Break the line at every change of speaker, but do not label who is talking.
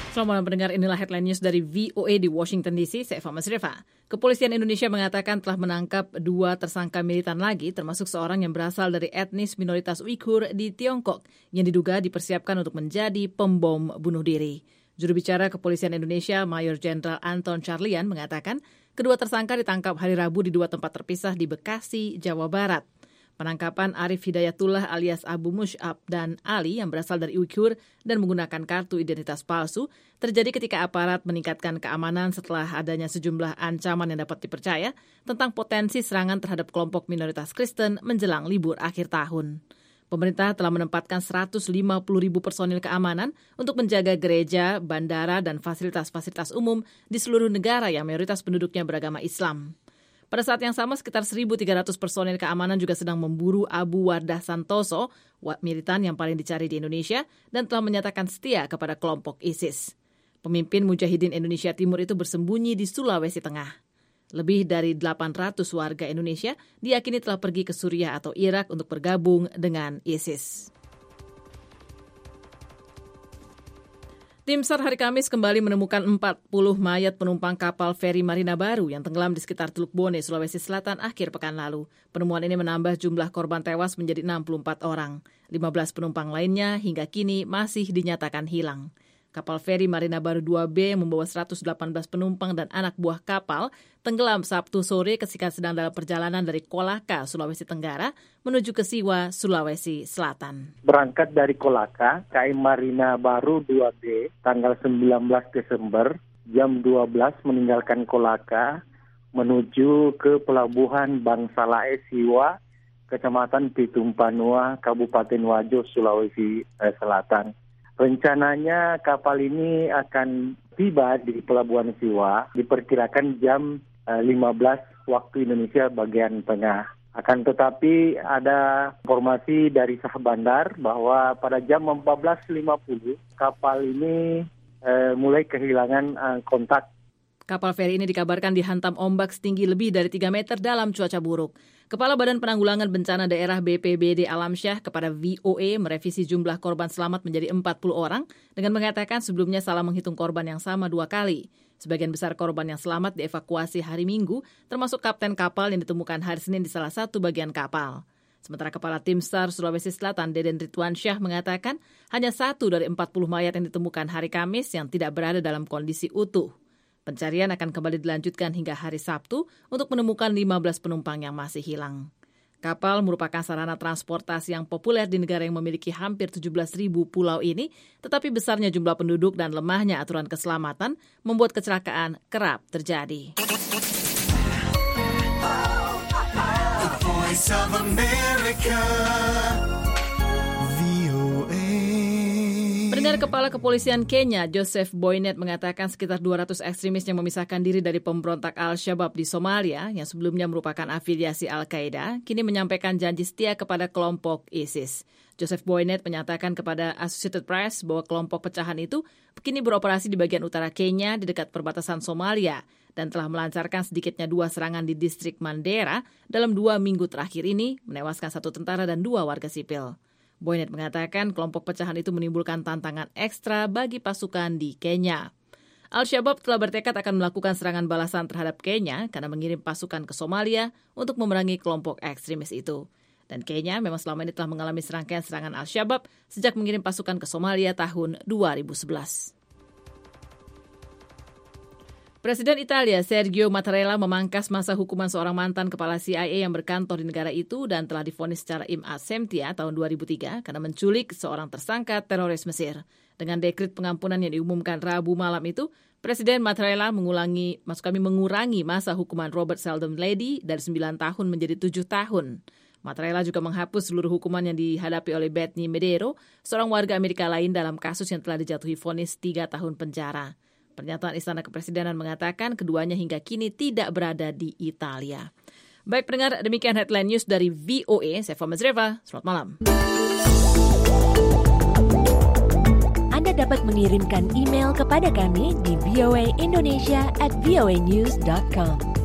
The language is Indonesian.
Selamat malam pendengar, inilah headline news dari VOA di Washington DC, saya Eva Masrifa. Kepolisian Indonesia mengatakan telah menangkap 2 tersangka militan lagi, termasuk seorang yang berasal dari etnis minoritas Uighur di Tiongkok, yang diduga dipersiapkan untuk menjadi pembom bunuh diri. Juru bicara Kepolisian Indonesia, Mayor Jenderal Anton Carlyan, mengatakan kedua tersangka ditangkap hari Rabu di 2 tempat terpisah di Bekasi, Jawa Barat. Penangkapan Arif Hidayatullah alias Abu Mus'ab dan Ali yang berasal dari Uighur dan menggunakan kartu identitas palsu terjadi ketika aparat meningkatkan keamanan setelah adanya sejumlah ancaman yang dapat dipercaya tentang potensi serangan terhadap kelompok minoritas Kristen menjelang libur akhir tahun. Pemerintah telah menempatkan 150.000 personil keamanan untuk menjaga gereja, bandara, dan fasilitas-fasilitas umum di seluruh negara yang mayoritas penduduknya beragama Islam. Pada saat yang sama, sekitar 1.300 personil keamanan juga sedang memburu Abu Wardah Santoso, militan yang paling dicari di Indonesia, dan telah menyatakan setia kepada kelompok ISIS. Pemimpin Mujahidin Indonesia Timur itu bersembunyi di Sulawesi Tengah. Lebih dari 800 warga Indonesia diyakini telah pergi ke Suriah atau Irak untuk bergabung dengan ISIS. Tim SAR hari Kamis kembali menemukan 40 mayat penumpang kapal feri Marina Baru yang tenggelam di sekitar Teluk Bone, Sulawesi Selatan akhir pekan lalu. Penemuan ini menambah jumlah korban tewas menjadi 64 orang. 15 penumpang lainnya hingga kini masih dinyatakan hilang. Kapal feri Marina Baru 2B yang membawa 118 penumpang dan anak buah kapal tenggelam Sabtu sore ketika sedang dalam perjalanan dari Kolaka, Sulawesi Tenggara, menuju ke Siwa, Sulawesi Selatan.
Berangkat dari Kolaka, KM Marina Baru 2B, tanggal 19 Desember, jam 12 meninggalkan Kolaka, menuju ke Pelabuhan Bangsalae Siwa, Kecamatan Pitumpanua, Kabupaten Wajo, Sulawesi Selatan. Rencananya kapal ini akan tiba di Pelabuhan Siwa diperkirakan jam 15 waktu Indonesia bagian tengah. Akan tetapi ada informasi dari sah bandar bahwa pada jam 14.50 kapal ini mulai kehilangan kontak.
Kapal feri ini dikabarkan dihantam ombak setinggi lebih dari 3 meter dalam cuaca buruk. Kepala Badan Penanggulangan Bencana Daerah BPBD Alamsyah kepada VOA merevisi jumlah korban selamat menjadi 40 orang dengan mengatakan sebelumnya salah menghitung korban yang sama 2 kali. Sebagian besar korban yang selamat dievakuasi hari Minggu, termasuk kapten kapal yang ditemukan hari Senin di salah satu bagian kapal. Sementara Kepala Tim SAR Sulawesi Selatan Deden Ridwansyah mengatakan hanya 1 dari 40 mayat yang ditemukan hari Kamis yang tidak berada dalam kondisi utuh. Pencarian akan kembali dilanjutkan hingga hari Sabtu untuk menemukan 15 penumpang yang masih hilang. Kapal merupakan sarana transportasi yang populer di negara yang memiliki hampir 17.000 pulau ini, tetapi besarnya jumlah penduduk dan lemahnya aturan keselamatan membuat kecelakaan kerap terjadi.
The Voice of America.
Pendengar, Kepala Kepolisian Kenya, Joseph Boynet, mengatakan sekitar 200 ekstremis yang memisahkan diri dari pemberontak Al-Shabaab di Somalia, yang sebelumnya merupakan afiliasi Al-Qaeda, kini menyampaikan janji setia kepada kelompok ISIS. Joseph Boynet menyatakan kepada Associated Press bahwa kelompok pecahan itu kini beroperasi di bagian utara Kenya di dekat perbatasan Somalia dan telah melancarkan sedikitnya 2 serangan di distrik Mandera dalam 2 minggu terakhir ini, menewaskan 1 tentara dan 2 warga sipil. Boynet mengatakan kelompok pecahan itu menimbulkan tantangan ekstra bagi pasukan di Kenya. Al-Shabaab telah bertekad akan melakukan serangan balasan terhadap Kenya karena mengirim pasukan ke Somalia untuk memerangi kelompok ekstremis itu. Dan Kenya memang selama ini telah mengalami serangkaian serangan Al-Shabaab sejak mengirim pasukan ke Somalia tahun 2011. Presiden Italia Sergio Mattarella memangkas masa hukuman seorang mantan kepala CIA yang berkantor di negara itu dan telah divonis secara im absentia tahun 2003 karena menculik seorang tersangka teroris Mesir. Dengan dekret pengampunan yang diumumkan Rabu malam itu, Presiden Mattarella mengurangi masa hukuman Robert Seldom Lady dari 9 tahun menjadi 7 tahun. Mattarella juga menghapus seluruh hukuman yang dihadapi oleh Bethany Medeiros, seorang warga Amerika lain dalam kasus yang telah dijatuhi vonis 3 tahun penjara. Pernyataan Istana Kepresidenan mengatakan keduanya hingga kini tidak berada di Italia. Baik pendengar, demikian headline news dari VOA. Saya Eva Masrifa, selamat malam.
Anda dapat mengirimkan email kepada kami di voaindonesia@voanews.com.